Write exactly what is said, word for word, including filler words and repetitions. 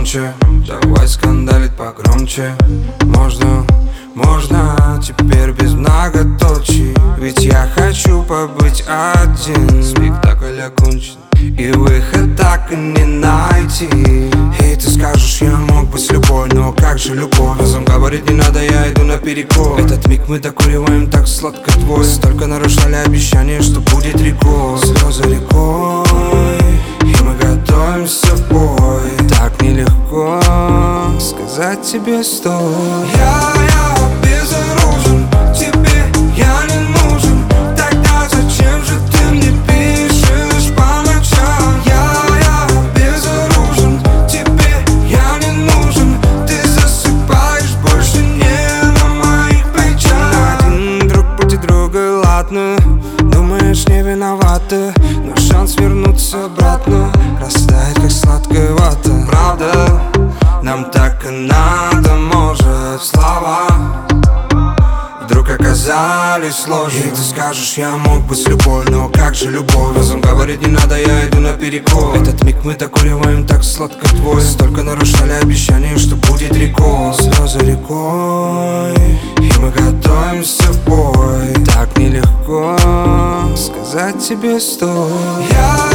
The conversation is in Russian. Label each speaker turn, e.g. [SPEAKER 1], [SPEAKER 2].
[SPEAKER 1] громче, давай скандалить погромче. Можно, можно теперь без многоточий, ведь я хочу побыть один. Спектакль окончен, и выход так и не найти. И ты скажешь, я мог быть с любой, но как же любовь? Разум говорит, не надо, я иду наперекор. Этот миг мы докуриваем так сладко твой. Столько нарушали обещания, что будет рекой. Слезы рекой, и мы готовимся в бой. Так нелегко сказать тебе стой. Я, я безоружен, тебе я не нужен. Тогда зачем же ты мне пишешь по ночам? Я, я безоружен, тебе я не нужен. Ты засыпаешь больше не на моих плечах. Один друг против друга, ладно, думаешь, не виновата, но шанс вернуться обратно растает, как сладкая вата. Правда, нам так и надо, может, слова вдруг оказались сложны. И ты скажешь, я мог быть с любой, но как же любовь? Разум говорит, не надо, я иду наперекор. Этот миг мы докуриваем так сладко твой. Столько нарушали обещания, что будет рекой. Слезы рекой, и мы готовимся в бой. Так нелегко сказать тебе стой. Я